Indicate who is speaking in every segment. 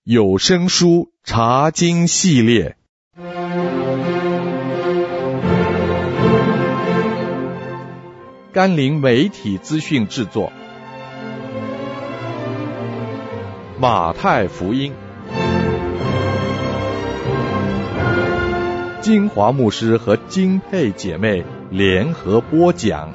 Speaker 1: 有声书查经系列，甘霖媒体资讯制作，马太福音，金华牧师和金佩姐妹联合播讲。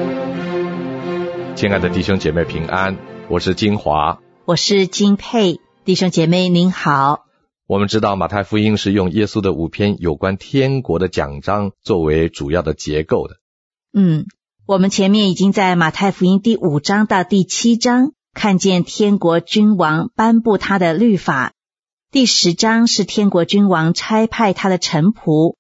Speaker 1: 亲爱的弟兄姐妹平安，我是金华，
Speaker 2: 我是金佩。弟兄姐妹您好。
Speaker 1: 我们知道马太福音是用耶稣的5篇有关天国的讲章作为主要的结构的。
Speaker 2: 我们前面已经在马太福音第5章到第7章看见天国君王颁布他的律法，第10章是天国君王差派他的臣仆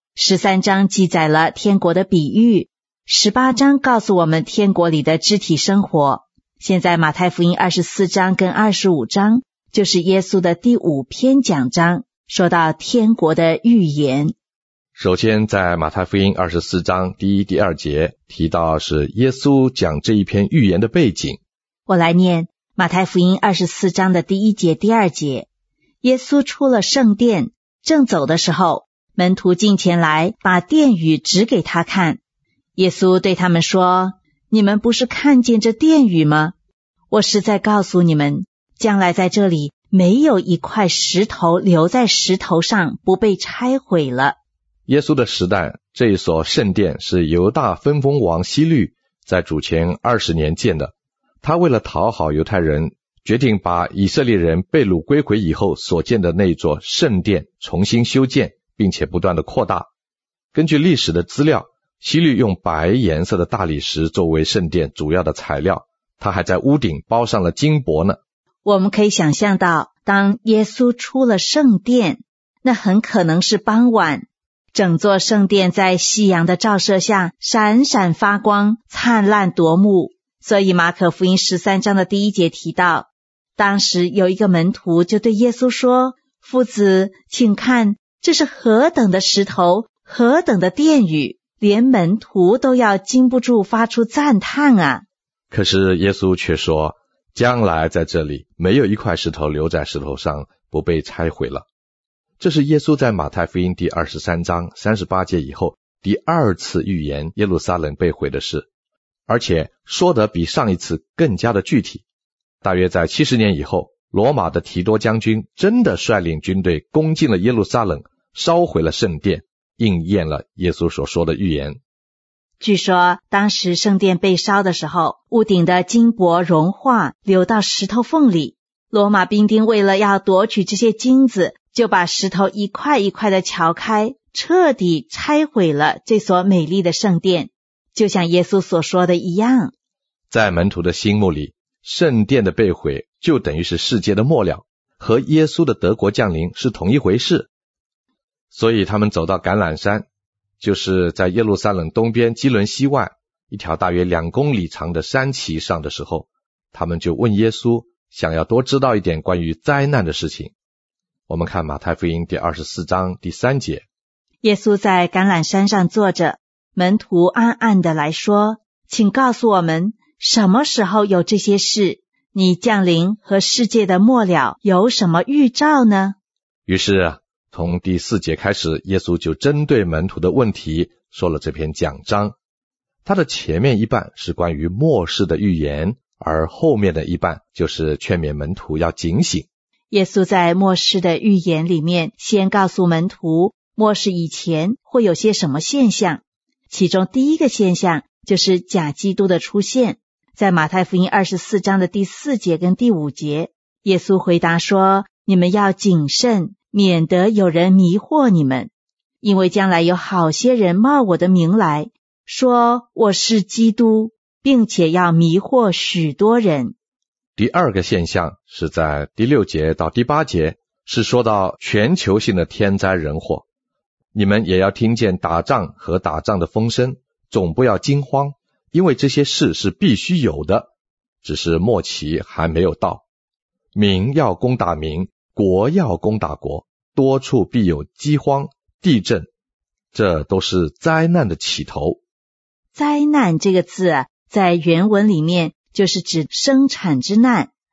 Speaker 2: ，13章记载了天国的比喻，18章告诉我们天国里的肢体生活。现在马太福音24章跟25章就是耶稣的第5篇讲章，说到天国的预言。
Speaker 1: 首先在马太福音24章第1、第2节提到是耶稣讲这一篇预言的背景。
Speaker 2: 我来念马太福音24章的第1节、第2节。耶稣出了圣殿，正走的时候，门徒进前来，把殿宇指给他看。耶稣对他们说：你们不是看见这殿宇吗？我实在告诉你们，将来在这里没有一块石头留在石头上不被拆毁了。
Speaker 1: 耶稣的时代，这一所圣殿是犹大分封王希律在主前20年建的。他为了讨好犹太人，决定把以色列人被掳归回以后所建的那座圣殿重新修建，并且不断的扩大。根据历史的资料，希律用白颜色的大理石作为圣殿主要的材料，他还在屋顶包上了金箔呢。
Speaker 2: 我们可以想象到，当耶稣出了圣殿，那很可能是傍晚，整座圣殿在夕阳的照射下闪闪发光，灿烂夺目。所以马可福音13章的第1节提到，当时有一个门徒就对耶稣说：夫子，请看，这是何等的石头，何等的殿宇，连门徒都要禁不住发出赞叹啊。
Speaker 1: 可是耶稣却说，将来在这里没有一块石头留在石头上不被拆毁了。这是耶稣在马太福音第23章38节以后第2次预言耶路撒冷被毁的事，而且说得比上一次更加的具体。大约在70年以后，罗马的提多将军真的率领军队攻进了耶路撒冷，烧毁了圣殿，应验了耶稣所说的预言。
Speaker 2: 据说当时圣殿被烧的时候，屋顶的金箔融化流到石头缝里，罗马兵丁为了要夺取这些金子，就把石头一块一块的撬开，彻底拆毁了这所美丽的圣殿，就像耶稣所说的一样。
Speaker 1: 在门徒的心目里，圣殿的被毁就等于是世界的末了，和耶稣的得国降临是同一回事。所以他们走到橄榄山，就是在耶路撒冷东边基伦西外一条大约2公里长的山崎上的时候，他们就问耶稣，想要多知道一点关于灾难的事情。我们看马太福音第24章第3节。
Speaker 2: 耶稣在橄榄山上坐着，门徒暗暗地来说：请告诉我们，什么时候有这些事？你降临和世界的末了有什么预兆呢？
Speaker 1: 于是从第4节开始，耶稣就针对门徒的问题说了这篇讲章。他的前面一半是关于末世的预言，而后面的一半就是劝勉门徒要警醒。
Speaker 2: 耶稣在末世的预言里面，先告诉门徒末世以前会有些什么现象，其中第一个现象就是假基督的出现。在马太福音24章的第4节跟第5节，耶稣回答说：你们要谨慎，免得有人迷惑你们，因为将来有好些人冒我的名来，说我是基督，并且要迷惑许多人。
Speaker 1: 第二个现象是在第6节到第8节，是说到全球性的天灾人祸。你们也要听见打仗和打仗的风声，总不要惊慌，因为这些事是必须有的，只是末期还没有到。民要攻打民，国要攻打国，多处必有饥荒、地震，这都是灾难的起头。
Speaker 2: 灾难这个字在原文里面就是指生产之难。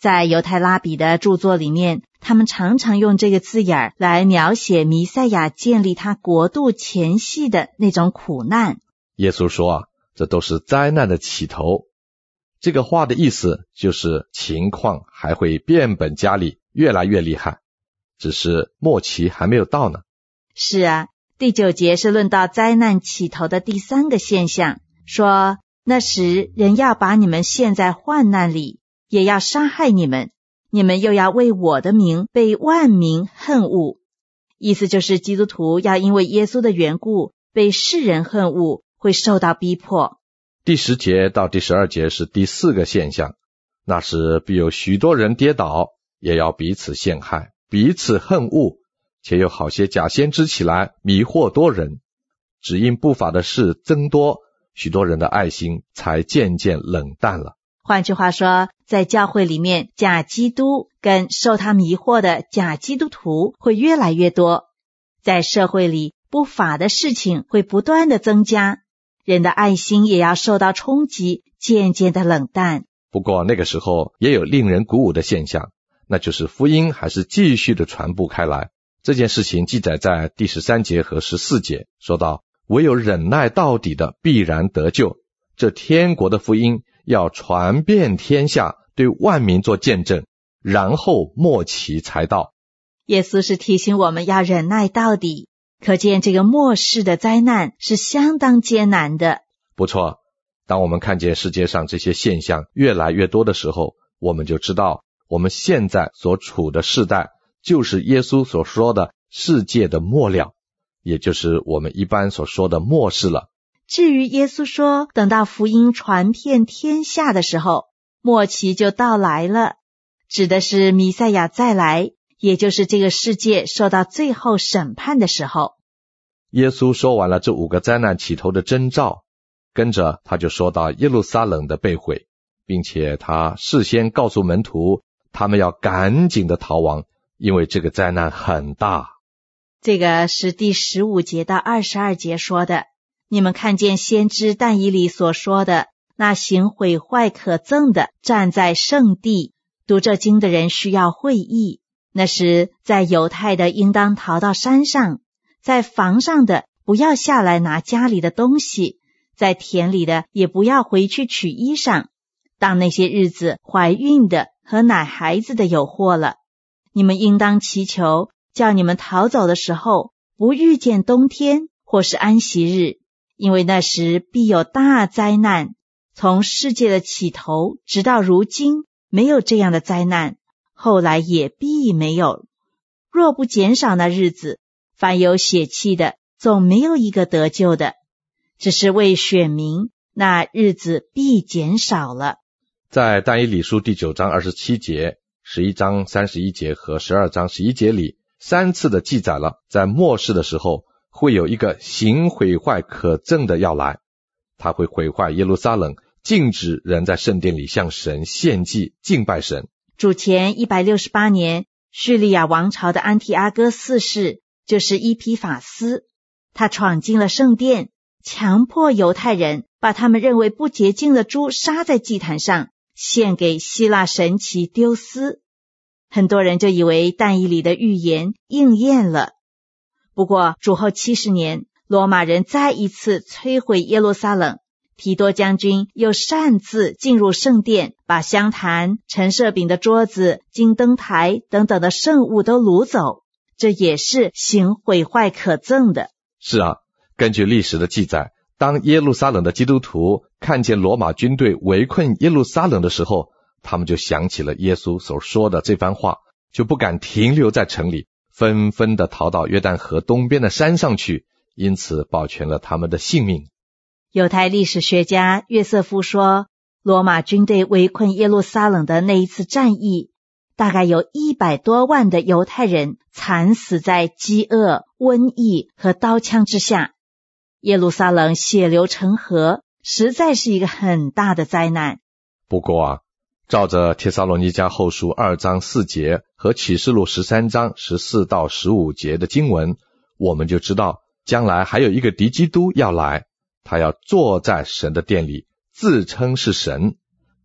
Speaker 2: 在犹太拉比的著作里面，他们常常用这个字眼来描写弥赛亚建立他国度前夕的那种苦难。
Speaker 1: 耶稣说这都是灾难的起头。这个话的意思就是情况还会变本加厉，越来越厉害，只是末期还没有到呢。
Speaker 2: 是啊，第9节是论到灾难起头的第3个现象，说那时人要把你们陷在患难里，也要杀害你们，你们又要为我的名被万民恨恶。意思就是基督徒要因为耶稣的缘故被世人恨恶，会受到逼迫。
Speaker 1: 第10节到第12节是第4个现象，那时必有许多人跌倒，也要彼此陷害，彼此恨恶，且有好些假先知起来迷惑多人，只因不法的事增多，许多人的爱心才渐渐冷淡了。
Speaker 2: 换句话说，在教会里面，假基督跟受他迷惑的假基督徒会越来越多，在社会里不法的事情会不断的增加，人的爱心也要受到冲击，渐渐的冷淡。
Speaker 1: 不过那个时候也有令人鼓舞的现象，那就是福音还是继续的传播开来。这件事情记载在第13节和14节，说到唯有忍耐到底的必然得救，这天国的福音要传遍天下，对万民做见证，然后末期才到。
Speaker 2: 耶稣是提醒我们要忍耐到底，可见这个末世的灾难是相当艰难的。
Speaker 1: 不错，当我们看见世界上这些现象越来越多的时候，我们就知道我们现在所处的世代就是耶稣所说的世界的末了，也就是我们一般所说的末世了。
Speaker 2: 至于耶稣说等到福音传遍天下的时候，末期就到来了，指的是弥赛亚再来，也就是这个世界受到最后审判的时候。
Speaker 1: 耶稣说完了这5个灾难起头的征兆，跟着他就说到耶路撒冷的被毁，并且他事先告诉门徒，他们要赶紧的逃亡，因为这个灾难很大。
Speaker 2: 这个是第15节到22节说的。你们看见先知但以理所说的，那行毁坏可憎的站在圣地，读这经的人需要会意。那时在犹太的应当逃到山上，在房上的不要下来拿家里的东西，在田里的也不要回去取衣裳。当那些日子，怀孕的和奶孩子的有祸了。你们应当祈求，叫你们逃走的时候，不遇见冬天或是安息日，因为那时必有大灾难，从世界的起头直到如今，没有这样的灾难，后来也必没有。若不减少那日子，凡有血气的，总没有一个得救的。只是为选民，那日子必减少了。
Speaker 1: 在但以理书第9章27节、11章31节和12章11节里，3次的记载了在末世的时候会有一个行毁坏可憎的要来，他会毁坏耶路撒冷，禁止人在圣殿里向神献祭敬拜神。
Speaker 2: 主前168年，叙利亚王朝的安提阿哥4世就是伊批法斯，他闯进了圣殿，强迫犹太人把他们认为不洁净的猪杀在祭坛上，献给希腊神祇丢斯。很多人就以为但以理的预言应验了。不过主后70年，罗马人再一次摧毁耶路撒冷，提多将军又擅自进入圣殿，把香坛、陈设饼的桌子、金灯台等等的圣物都掳走，这也是行毁坏可憎的。
Speaker 1: 是啊，根据历史的记载，当耶路撒冷的基督徒看见罗马军队围困耶路撒冷的时候，他们就想起了耶稣所说的这番话，就不敢停留在城里，纷纷地逃到约旦河东边的山上去，因此保全了他们的性命。
Speaker 2: 犹太历史学家约瑟夫说，罗马军队围困耶路撒冷的那一次战役，大概有100多万的犹太人惨死在饥饿、瘟疫和刀枪之下。耶路撒冷血流成河，实在是一个很大的灾难。
Speaker 1: 不过照着帖撒罗尼迦后书2章4节和启示录13章14到15节的经文，我们就知道将来还有一个敌基督要来，他要坐在神的殿里，自称是神，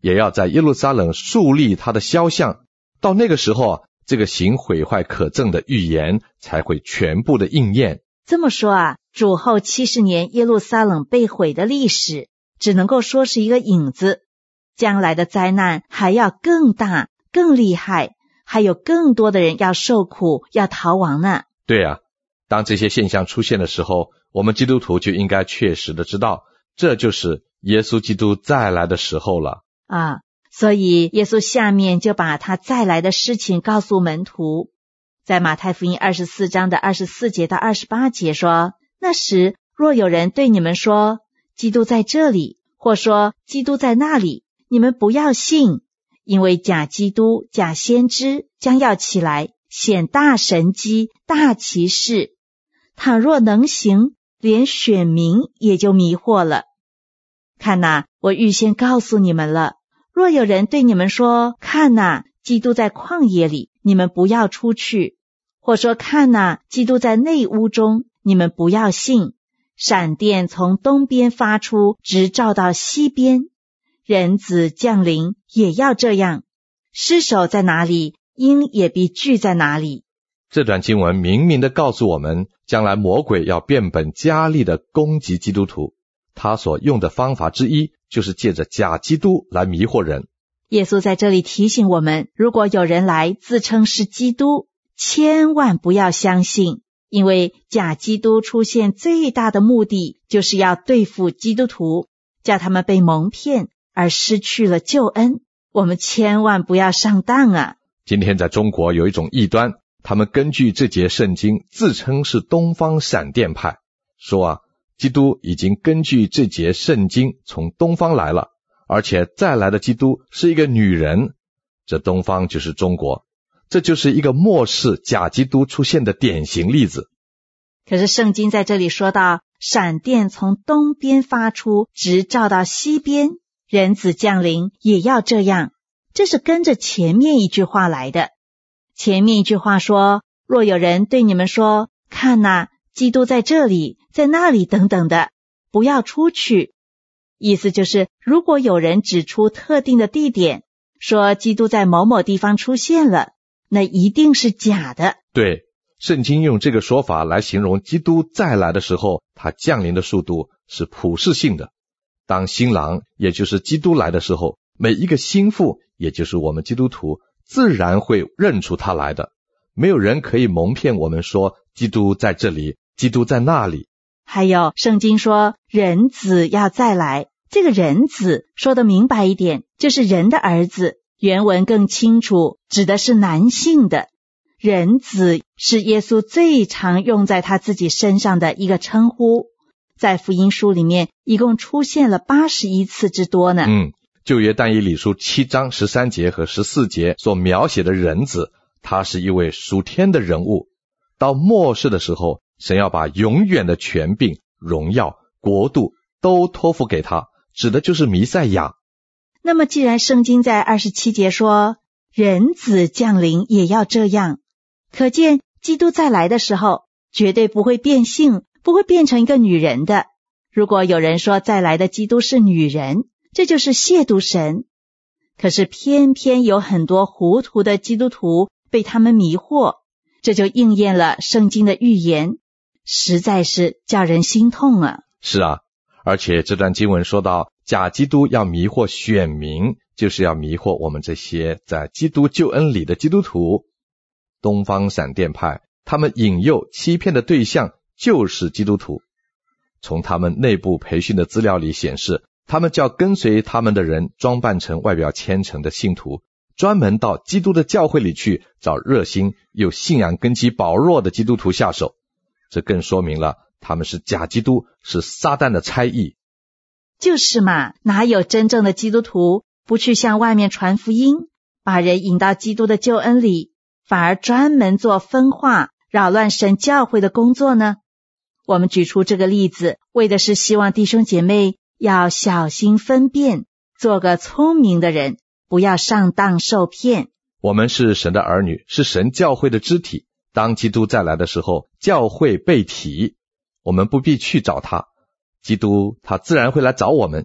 Speaker 1: 也要在耶路撒冷树立他的肖像。到那个时候，这个行毁坏可憎的预言才会全部的应验。
Speaker 2: 这么说啊，主后70年耶路撒冷被毁的历史，只能够说是一个影子。将来的灾难还要更大、更厉害，还有更多的人要受苦、要逃亡呢。
Speaker 1: 对啊，当这些现象出现的时候，我们基督徒就应该确实的知道，这就是耶稣基督再来的时候了。
Speaker 2: 所以耶稣下面就把他再来的事情告诉门徒。在马太福音24章的24节到28节说，那时若有人对你们说，基督在这里，或说基督在那里，你们不要信，因为假基督、假先知将要起来，显大神迹、大奇事，倘若能行，连选民也就迷惑了。看哪，我预先告诉你们了，若有人对你们说，看哪，基督在旷野里，你们不要出去，或说看哪，基督在内屋中，你们不要信。闪电从东边发出，直照到西边，人子降临也要这样。尸首在哪里，鹰也必聚在哪里。
Speaker 1: 这段经文明明的告诉我们，将来魔鬼要变本加厉的攻击基督徒，他所用的方法之一就是借着假基督来迷惑人。
Speaker 2: 耶稣在这里提醒我们，如果有人来自称是基督，千万不要相信，因为假基督出现最大的目的就是要对付基督徒，叫他们被蒙骗而失去了救恩。我们千万不要上当啊！
Speaker 1: 今天在中国有一种异端，他们根据这节圣经自称是东方闪电派，说基督已经根据这节圣经从东方来了，而且再来的基督是一个女人，这东方就是中国，这就是一个末世假基督出现的典型例子。
Speaker 2: 可是圣经在这里说到，闪电从东边发出，直照到西边，人子降临也要这样，这是跟着前面一句话来的。前面一句话说，若有人对你们说，看哪，基督在这里，在那里等等的，不要出去。意思就是，如果有人指出特定的地点，说基督在某某地方出现了，那一定是假的。
Speaker 1: 对，圣经用这个说法来形容基督再来的时候，他降临的速度是普世性的。当新郎也就是基督来的时候，每一个新妇也就是我们基督徒自然会认出他来的，没有人可以蒙骗我们说基督在这里，基督在那里。
Speaker 2: 还有圣经说人子要再来，这个人子说得明白一点，就是人的儿子，原文更清楚，指的是男性的。人子是耶稣最常用在他自己身上的一个称呼，在福音书里面一共出现了81次之多呢。
Speaker 1: 旧约但以理书7章13节和14节所描写的人子，他是一位属天的人物。到末世的时候，神要把永远的权柄、荣耀、国度都托付给他，指的就是弥赛亚。
Speaker 2: 那么既然圣经在27节说人子降临也要这样，可见基督再来的时候绝对不会变性，不会变成一个女人的。如果有人说再来的基督是女人，这就是亵渎神。可是偏偏有很多糊涂的基督徒被他们迷惑，这就应验了圣经的预言，实在是叫人心痛啊。
Speaker 1: 是啊，而且这段经文说到假基督要迷惑选民，就是要迷惑我们这些在基督救恩里的基督徒。东方闪电派他们引诱欺骗的对象就是基督徒。从他们内部培训的资料里显示，他们叫跟随他们的人装扮成外表虔诚的信徒，专门到基督的教会里去找热心又信仰根基薄弱的基督徒下手。这更说明了他们是假基督，是撒旦的差役。
Speaker 2: 就是嘛，哪有真正的基督徒不去向外面传福音，把人引到基督的救恩里，反而专门做分化、扰乱神教会的工作呢？我们举出这个例子，为的是希望弟兄姐妹要小心分辨，做个聪明的人，不要上当受骗。
Speaker 1: 我们是神的儿女，是神教会的肢体。当基督再来的时候，教会被提，我们不必去找他，基督他自然会来找我们，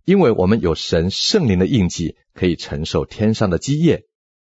Speaker 1: 因为我们有神圣灵的印记，可以承受天上的基业。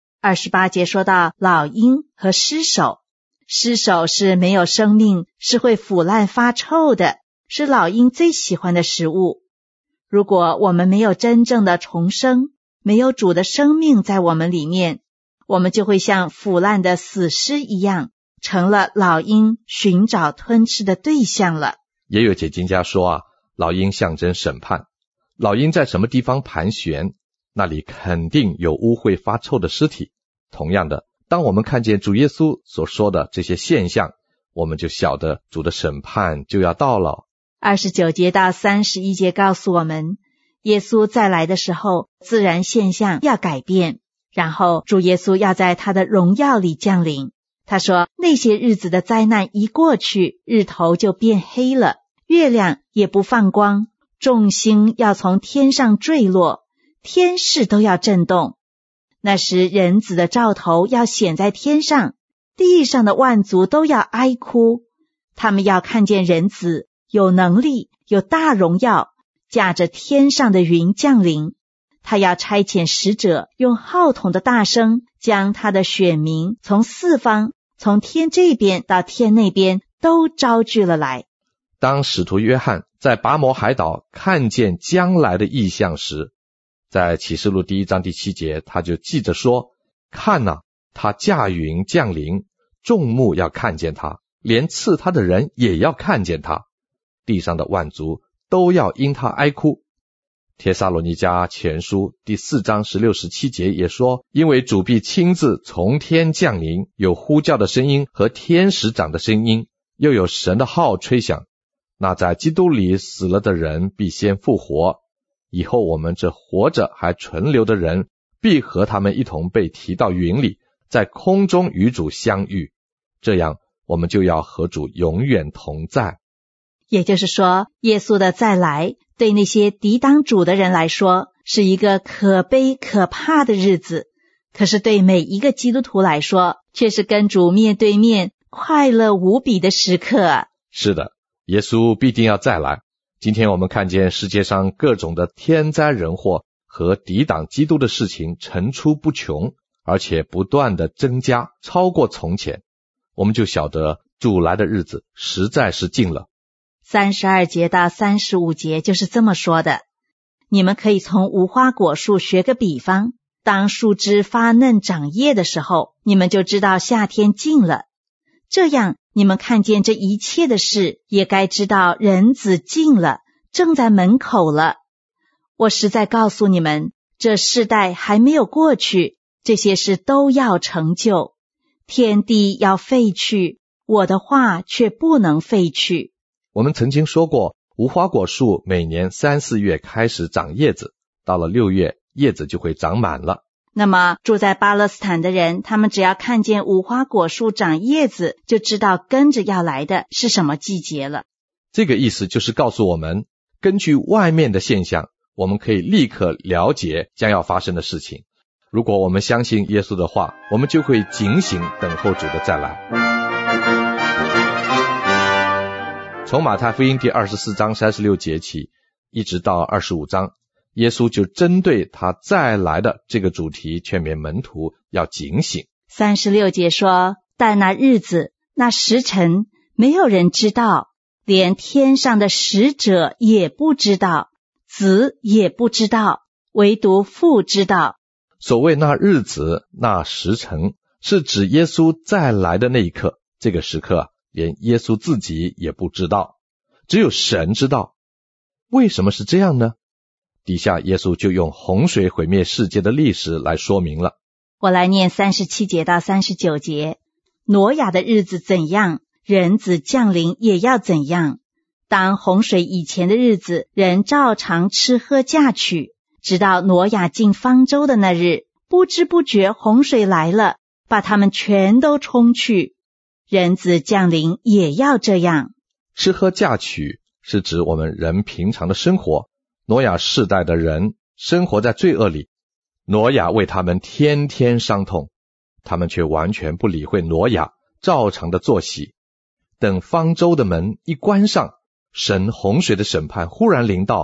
Speaker 2: 28节说到老鹰和尸首，尸首是没有生命，是会腐烂发臭的，是老鹰最喜欢的食物。如果我们没有真正的重生，没有主的生命在我们里面，我们就会像腐烂的死尸一样，成了老鹰寻找吞吃的对象了。
Speaker 1: 也有解经家说老鹰象征审判，老鹰在什么地方盘旋，那里肯定有污秽发臭的尸体。同样的，当我们看见主耶稣所说的这些现象，我们就晓得主的审判就要到了。
Speaker 2: 29节到31节告诉我们，耶稣再来的时候，自然现象要改变，然后主耶稣要在他的荣耀里降临。他说，那些日子的灾难一过去，日头就变黑了，月亮也不放光，众星要从天上坠落，天势都要震动。那时人子的兆头要显在天上，地上的万族都要哀哭，他们要看见人子有能力，有大荣耀，驾着天上的云降临。他要差遣使者，用号筒的大声，将他的选民从四方，从天这边到天那边都招聚了来。
Speaker 1: 当使徒约翰在拔摩海岛看见将来的异象时，在启示录1章7节，他就记着说，看哪，他驾云降临，众目要看见他，连刺他的人也要看见他，地上的万族都要因他哀哭。帖撒罗尼迦前书4章16、17节也说，因为主必亲自从天降临，有呼叫的声音和天使长的声音，又有神的号吹响，那在基督里死了的人必先复活，以后我们这活着还存留的人，必和他们一同被提到云里，在空中与主相遇，这样我们就要和主永远同在。
Speaker 2: 也就是说，耶稣的再来对那些抵挡主的人来说是一个可悲可怕的日子，可是对每一个基督徒来说却是跟主面对面快乐无比的时刻。
Speaker 1: 是的，耶稣必定要再来。今天我们看见世界上各种的天灾人祸和抵挡基督的事情层出不穷，而且不断的增加，超过从前，我们就晓得主来的日子实在是近了。
Speaker 2: 32节到35节就是这么说的，你们可以从无花果树学个比方，当树枝发嫩长叶的时候，你们就知道夏天近了。这样你们看见这一切的事，也该知道人子近了，正在门口了。我实在告诉你们，这世代还没有过去，这些事都要成就。天地要废去，我的话却不能废去。
Speaker 1: 我们曾经说过，无花果树每年3、4月开始长叶子，到了6月，叶子就会长满了。
Speaker 2: 那么住在巴勒斯坦的人，他们只要看见无花果树长叶子，就知道跟着要来的是什么季节了。
Speaker 1: 这个意思就是告诉我们，根据外面的现象，我们可以立刻了解将要发生的事情。如果我们相信耶稣的话，我们就会警醒等候主的再来。从马太福音第24章36节起，一直到25章，耶稣就针对他再来的这个主题劝勉门徒要警醒。
Speaker 2: 36节说，但那日子那时辰没有人知道，连天上的使者也不知道，子也不知道，唯独父知道。
Speaker 1: 所谓那日子那时辰，是指耶稣再来的那一刻，这个时刻连耶稣自己也不知道，只有神知道。为什么是这样呢？底下耶稣就用洪水毁灭世界的历史来说明了。
Speaker 2: 我来念37节到39节。挪亚的日子怎样，人子降临也要怎样。当洪水以前的日子，人照常吃喝嫁娶，直到挪亚进方舟的那日，不知不觉洪水来了，把他们全都冲去。人子降临也要这样。
Speaker 1: 吃喝嫁娶是指我们人平常的生活。挪亚世代的人生活在罪恶里，挪亚为他们天天伤痛，他们却完全不理会挪亚，照常的作息。等方舟的门一关上，神洪水的审判忽然临到，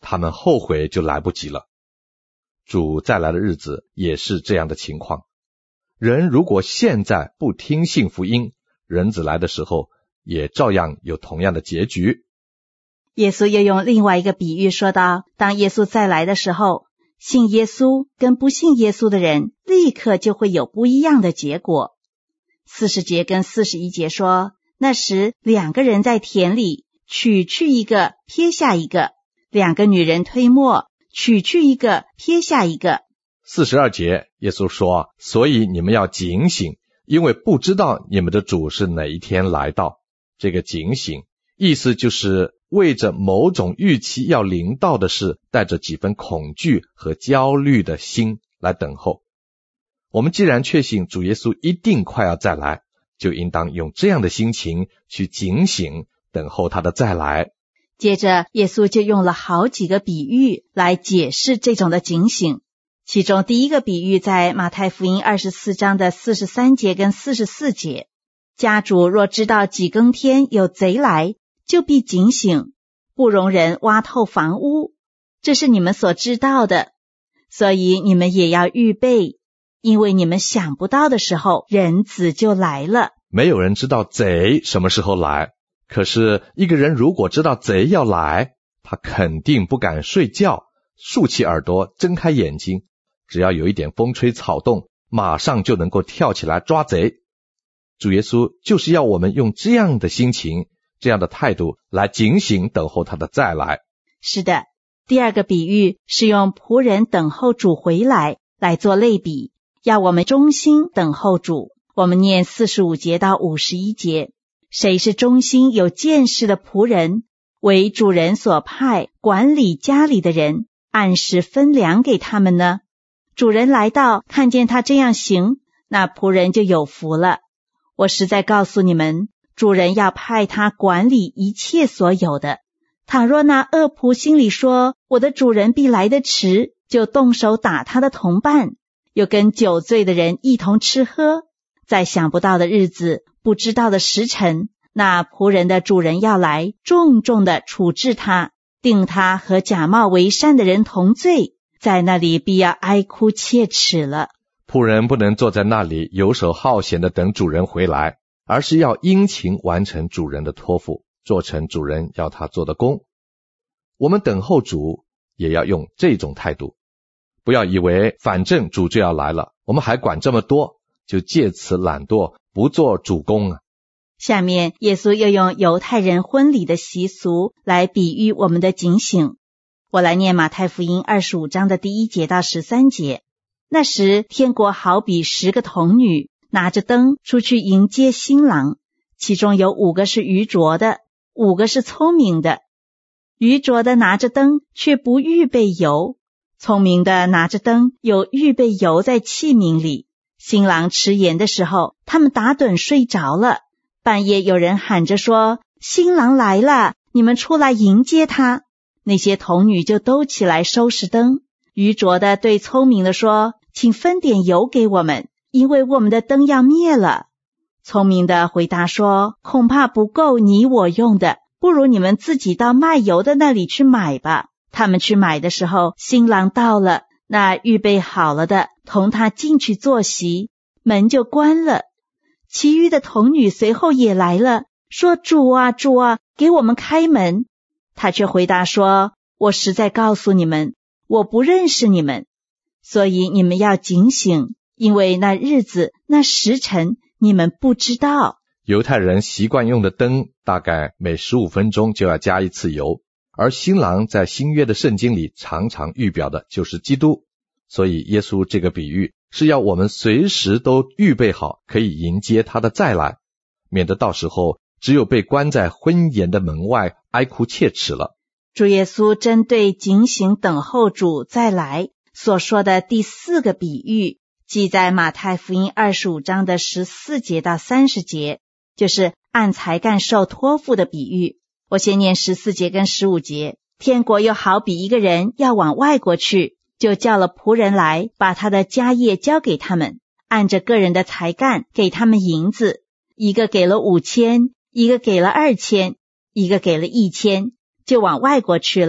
Speaker 1: 他们后悔就来不及了。主再来的日子也是这样的情况。人如果现在不听信福音，人子来的时候也照样有同样的结局。
Speaker 2: 耶稣又用另外一个比喻说道，当耶稣再来的时候，信耶稣跟不信耶稣的人立刻就会有不一样的结果。40节跟41节说，那时2个人在田里，取去一个，撇下一个；2个女人推磨，取去一个，撇下一个。
Speaker 1: 42节，耶稣说，所以你们要警醒，因为不知道你们的主是哪一天来到。这个警醒，意思就是为着某种预期要临到的事，带着几分恐惧和焦虑的心来等候。我们既然确信主耶稣一定快要再来，就应当用这样的心情去警醒，等候他的再来。
Speaker 2: 接着耶稣就用了好几个比喻来解释这种的警醒。其中第一个比喻在马太福音24章的43节跟44节，家主若知道几更天有贼来，就必警醒，不容人挖透房屋。这是你们所知道的，所以你们也要预备，因为你们想不到的时候，人子就来了。
Speaker 1: 没有人知道贼什么时候来，可是一个人如果知道贼要来，他肯定不敢睡觉，竖起耳朵，睁开眼睛，只要有一点风吹草动，马上就能够跳起来抓贼。主耶稣就是要我们用这样的心情，这样的态度来警醒等候他的再来。
Speaker 2: 是的，第二个比喻是用仆人等候主回来做类比，要我们忠心等候主。我们念45节到51节，谁是忠心有见识的仆人，为主人所派，管理家里的人，按时分粮给他们呢？主人来到，看见他这样行，那仆人就有福了。我实在告诉你们，主人要派他管理一切所有的。倘若那恶仆心里说，我的主人必来得迟，就动手打他的同伴，又跟酒醉的人一同吃喝，在想不到的日子，不知道的时辰，那仆人的主人要来，重重的处置他，定他和假冒为善的人同罪，在那里必要哀哭切齿了。
Speaker 1: 仆人不能坐在那里游手好闲的等主人回来，而是要殷勤完成主人的托付，做成主人要他做的工。我们等候主也要用这种态度，不要以为反正主就要来了，我们还管这么多，就借此懒惰，不做主工啊。
Speaker 2: 下面耶稣又用犹太人婚礼的习俗来比喻我们的警醒。我来念马太福音25章的第1节到13节。那时天国好比10个童女，拿着灯出去迎接新郎，其中有5个是愚拙的，5个是聪明的。愚拙的拿着灯，却不预备油；聪明的拿着灯，有预备油在器皿里。新郎迟延的时候，他们打盹睡着了。半夜有人喊着说，新郎来了，你们出来迎接他。那些童女就都起来收拾灯。愚拙的对聪明的说，请分点油给我们，因为我们的灯要灭了。聪明的回答说，恐怕不够你我用的，不如你们自己到卖油的那里去买吧。他们去买的时候，新郎到了，那预备好了的同他进去坐席，门就关了。其余的童女随后也来了，说，主啊，主啊，给我们开门。他却回答说，我实在告诉你们，我不认识你们，所以你们要警醒，因为那日子那时辰你们不知道。
Speaker 1: 犹太人习惯用的灯大概每15分钟就要加一次油，而新郎在新约的圣经里常常预表的就是基督，所以耶稣这个比喻是要我们随时都预备好，可以迎接他的再来，免得到时候只有被关在婚筵的门外哀哭切齿了。
Speaker 2: 主耶稣针对警醒等候主再来所说的第4个比喻，记在马太福音25章的14节到30节，就是按才干受托付的比喻。我先念14节跟15节。天国又好比一个人要往外国去，就叫了仆人来，把他的家业交给他们，按着个人的才干给他们银子，一个给了5000，一个给了2000，一个给了1000，就往外国去了。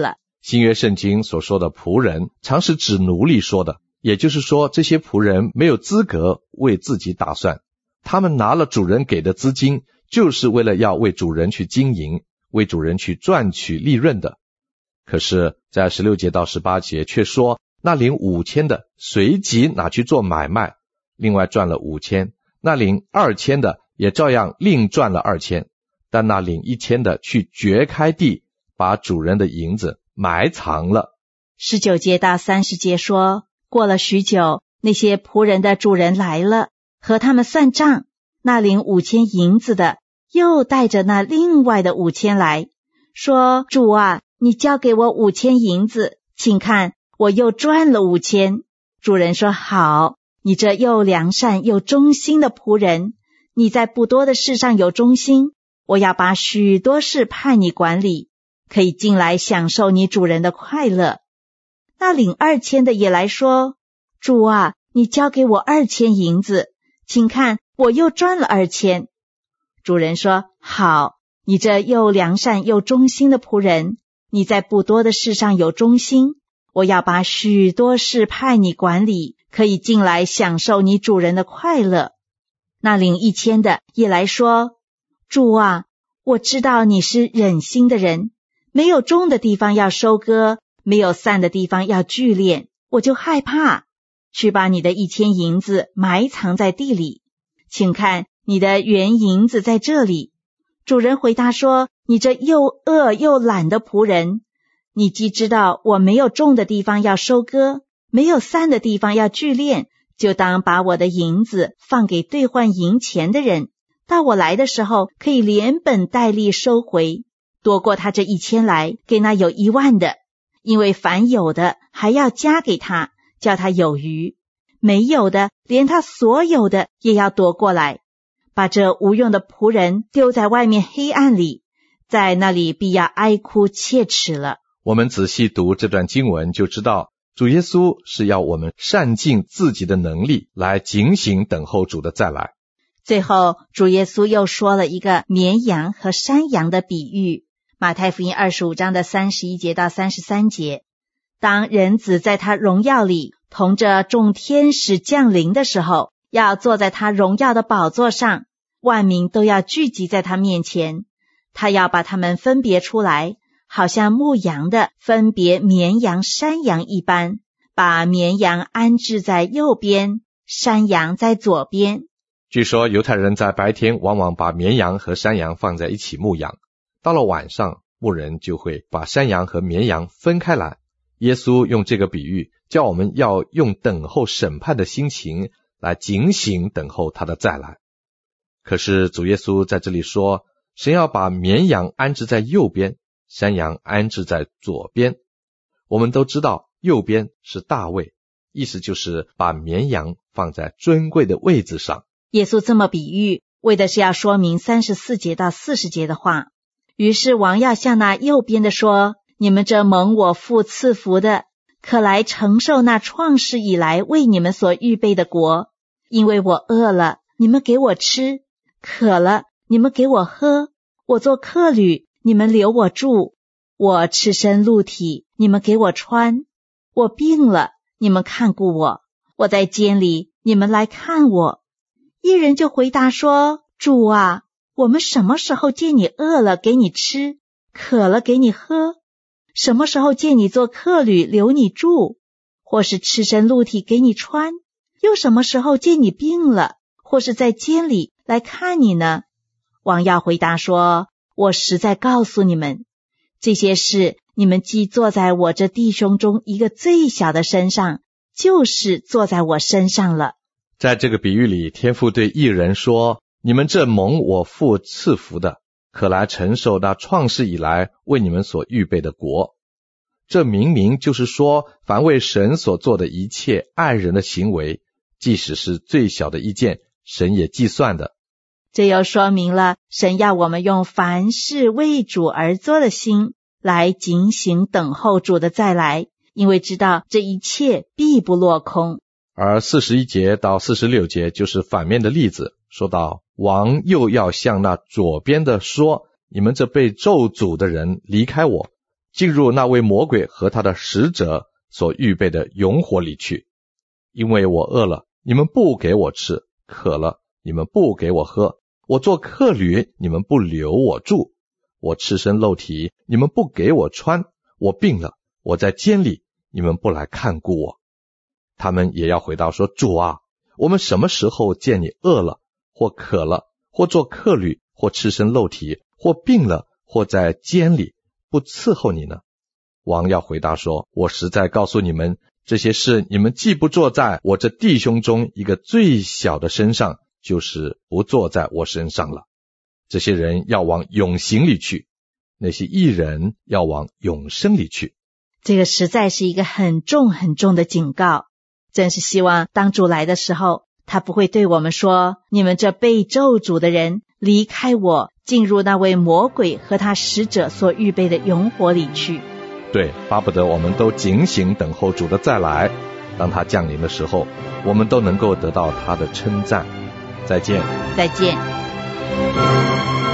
Speaker 1: 新约圣经所说的仆人常是指奴隶说的，也就是说这些仆人没有资格为自己打算，他们拿了主人给的资金，就是为了要为主人去经营，为主人去赚取利润的。可是在16节到18节却说，那领5000的随即拿去做买卖，另外赚了5000，那领2000的也照样另赚了2000，但那领1000的去掘开地，把主人的银子埋藏了。
Speaker 2: 19节到30节说，过了许久，那些仆人的主人来了，和他们算账，那领5000银子的又带着那另外的5000来，说，主啊，你交给我5000银子，请看，我又赚了5000。主人说，好，你这又良善又忠心的仆人，你在不多的事上有忠心，我要把许多事派你管理，可以进来享受你主人的快乐。那领2000的也来说，主啊，你交给我2000银子，请看，我又赚了2000。主人说，好，你这又良善又忠心的仆人，你在不多的事上有忠心，我要把许多事派你管理，可以进来享受你主人的快乐。那领1000的也来说，主啊，我知道你是忍心的人，没有种的地方要收割，没有散的地方要聚敛，我就害怕，去把你的1000银子埋藏在地里，请看，你的原银子在这里。主人回答说，你这又恶又懒的仆人，你既知道我没有种的地方要收割，没有散的地方要聚敛，就当把我的银子放给兑换银钱的人，到我来的时候可以连本带利收回，多过他这1000来，给那有10000的，因为凡有的还要加给他，叫他有余，没有的连他所有的也要夺过来，把这无用的仆人丢在外面黑暗里，在那里必要哀哭切齿了。
Speaker 1: 我们仔细读这段经文就知道，主耶稣是要我们善尽自己的能力来警醒等候主的再来。
Speaker 2: 最后主耶稣又说了一个绵羊和山羊的比喻，马太福音25章的31节到33节，当人子在他荣耀里同着众天使降临的时候，要坐在他荣耀的宝座上，万民都要聚集在他面前，他要把他们分别出来，好像牧羊的分别绵羊山羊一般，把绵羊安置在右边，山羊在左边。
Speaker 1: 据说犹太人在白天往往把绵羊和山羊放在一起牧养，到了晚上，牧人就会把山羊和绵羊分开来。耶稣用这个比喻，叫我们要用等候审判的心情来警醒等候他的再来。可是主耶稣在这里说，神要把绵羊安置在右边，山羊安置在左边。我们都知道右边是大卫，意思就是把绵羊放在尊贵的位子上。
Speaker 2: 耶稣这么比喻，为的是要说明34节到40节的话。于是王要向那右边的说，你们这蒙我父赐福的，可来承受那创世以来为你们所预备的国。因为我饿了，你们给我吃；渴了，你们给我喝；我做客旅，你们留我住；我赤身露体，你们给我穿；我病了，你们看顾我；我在监里，你们来看我。一人就回答说，主啊，我们什么时候见你饿了给你吃，渴了给你喝？什么时候见你做客旅留你住，或是赤身露体给你穿？又什么时候见你病了，或是在监里来看你呢？王要回答说，我实在告诉你们，这些事你们既坐在我这弟兄中一个最小的身上，就是坐在我身上了。
Speaker 1: 在这个比喻里，天父对义人说，你们这蒙我父赐福的，可来承受那创世以来为你们所预备的国。这明明就是说，凡为神所做的一切爱人的行为，即使是最小的一件，神也计算的。
Speaker 2: 这又说明了神要我们用凡事为主而做的心来警醒等候主的再来，因为知道这一切必不落空。
Speaker 1: 而41节到46节就是反面的例子，说到王又要向那左边的说，你们这被咒诅的人离开我， 进入那位魔鬼和他的使者所预备的永火里去。因为我饿了，你们不给我吃；渴了，你们不给我喝；我做客旅，你们不留我住；我赤身露体，你们不给我穿；我病了，我在监里，你们不来看顾我。他们也要回答说，主啊，我们什么时候见你饿了，或渴了，或做客旅，或赤身露体，或病了，或在监里，不伺候你呢？王要回答说，我实在告诉你们，这些事你们既不做在我这弟兄中一个最小的身上，就是不做在我身上了。这些人要往永刑里去，那些义人要往永生里去。
Speaker 2: 这个实在是一个很重很重的警告，真是希望当主来的时候，他不会对我们说，你们这被咒诅的人，离开我，进入那位魔鬼和他使者所预备的永火里去。
Speaker 1: 对，巴不得我们都警醒等候主的再来，当他降临的时候，我们都能够得到他的称赞。再见。
Speaker 2: 再见。